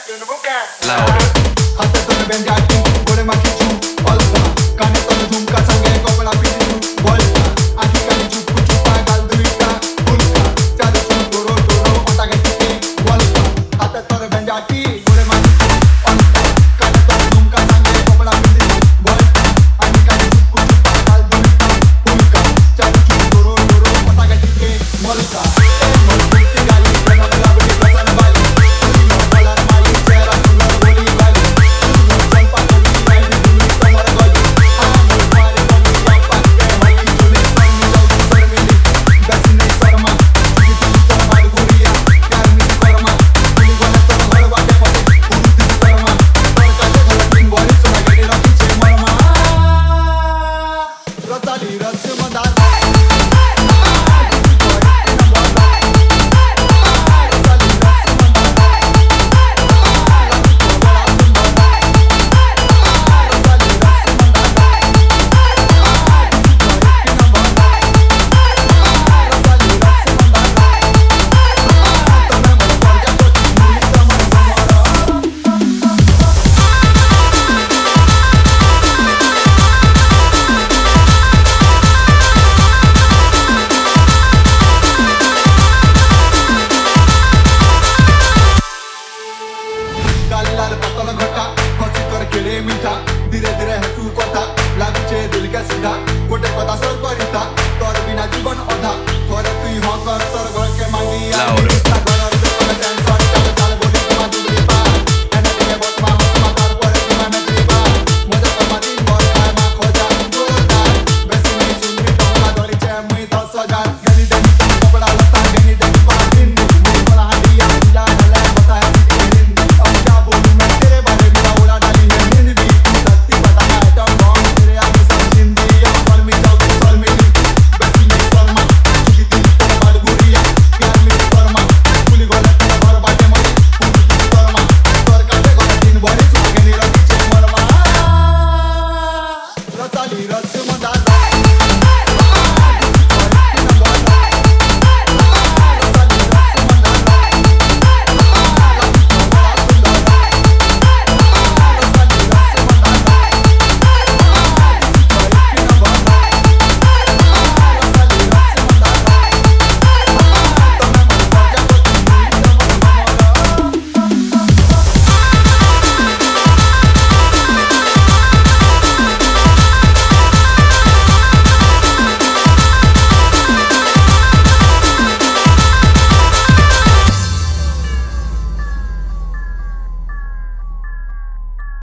Louder. Hatta tone benjati, gore makichu, olta. Kane tone dhumka sange kopla pichu, bolta. Ahi kane chupu chupa gal duita, ulka. Charu chu doro doro mata gati, olta. Hatta tone benjati, gore makichu, olta. Kane tone dhumka sange kopla pichu, bolta. Ahi kane chupu chupa gal duita, ulka. Charu chu doro doro mata gati, olta. धीरे धीरे हसू कथा लाଗୁଛେ दिल के सीधा गोटे पता सब करिता तोर बिना जीवन अधा थोड़े तू हाँ कर तोर घर के मांगी